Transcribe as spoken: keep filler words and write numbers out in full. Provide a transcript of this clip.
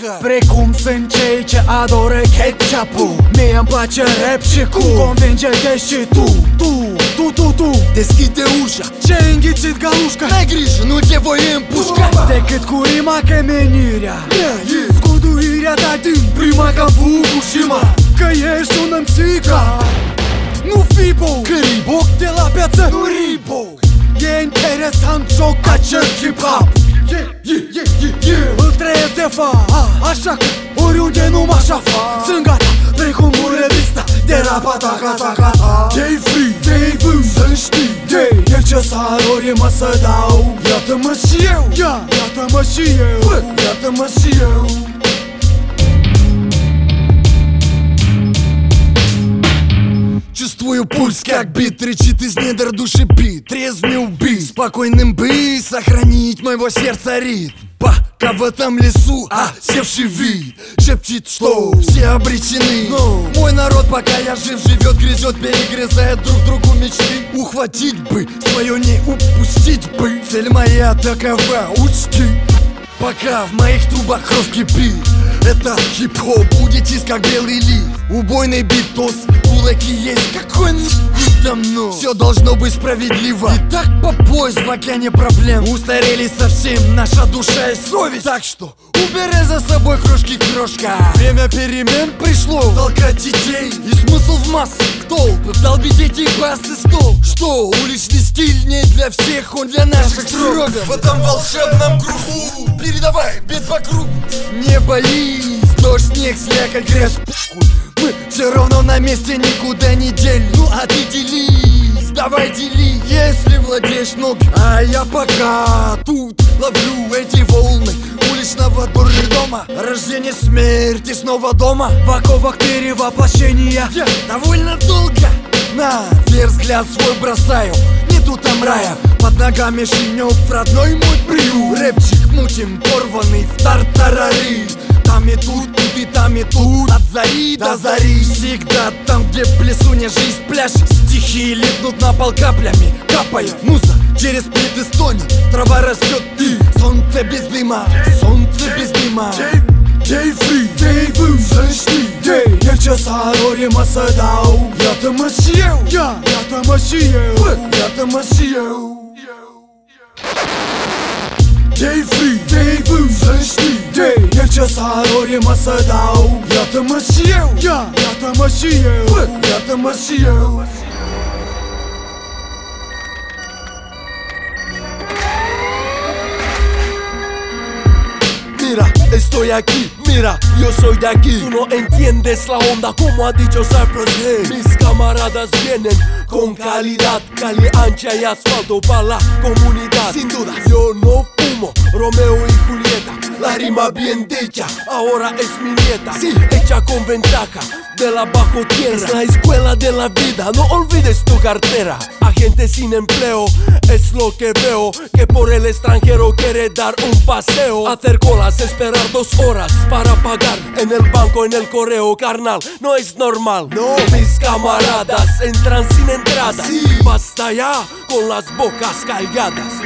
mâncă. Precum sunt cei ce adoră ketchup-ul, mie îmi place rapșicul. Convinge-te și tu, tu, tu, tu, tu. Deschide ușa, Ce-ai înghițit galușca? n-ai grijă, nu te voi împușca. Decât cu rima că menirea, scuduirea ta din prima ca Fukushima. Că ești un îmțica, nu Fibo, Căribo, de la piață, nu Ribo. E interesant joc acest hip-hop. Yeah, yeah, yeah, yeah, yeah. Îl trăiesc de fapt, așa că oriunde nu mă așa fac. Sunt gata, precum un revista de rapata, gata, gata. Te-ai free, Te-ai vând, să știi, de necesar o rimă să dau. iată-mă și eu, Ia, iată-mă și eu, bă, iată-mă și eu. Чувствую пульс, как бит, кричит из недр души бит. Трезвый убит, спокойным быть, сохранить моего сердца ритм. Пока в этом лесу осевший вид шепчет, что все обречены. Но мой народ, пока я жив, живет, грызет, перегрызает друг другу мечты. Ухватить бы, свое не упустить бы. Цель моя такова, учти. Пока в моих трубах кровь кипит, этот хип-хоп будет чист, как белый лист. Убойный битос, кулаки есть, какой нахуй давно. Все должно быть справедливо. И так по пояс в океане проблем. Устарели совсем наша душа и совесть. Так что убери за собой крошки, крошка. Время перемен пришло. Толкать детей и смысл в массы, в толпы, вдолбить эти басы стол. Что уличный стиль не для всех, он для наших строгов. В этом волшебном кругу передавай бед по кругу. Не боись, дождь, снег, слякоть, грязь, похуй. Мы все равно на месте, никуда не делим. Ну а ты делись, давай дели, если владеешь ногой. А я пока тут ловлю эти волны уличного дурдома. Рождение, смерть и снова дома. в оковах перевоплощения. Я довольно долго на вверх взгляд свой бросаю. Не тут там рая, под ногами шинёв, родной мой приют. Рэпчик мутим, порванный в тартарары. Там и тут, тут и там и тут, от зари до зари. Всегда там, где в плесуне жизнь пляшет. Стихи липнут на пол каплями, капая муза через плиты стонет. Трава растет и солнце без дыма, солнце без дыма. Te-ai free, te-ai vând, să știi, de necesar o rimă să dau. iată-mă și eu, Ia, iată-mă și eu, bă, iată-mă și eu. Te-ai free, te-ai vând, să știi, de necesar o rimă să dau. iată-mă și eu, Ia, iată-mă și eu, bă, iată-mă și eu. Mira, estoy aquí, mira, yo soy de aquí. Tú no entiendes la onda como ha dicho Cypress Hill. Mis camaradas vienen con calidad, Cali ancha y asfalto para la comunidad. Sin duda, yo no fumo, Romeo y Julieta. La rima bien dicha, ahora es mi nieta. Sí, hecha con ventaja, de la bajo tierra. Es la escuela de la vida, no olvides tu cartera. Agente sin empleo, es lo que veo, que por el extranjero quiere dar un paseo. Hacer colas, esperar dos horas para pagar en el banco, en el correo, carnal, no es normal. No, mis camaradas entran sin entrada. Sí. Basta ya con las bocas calladas.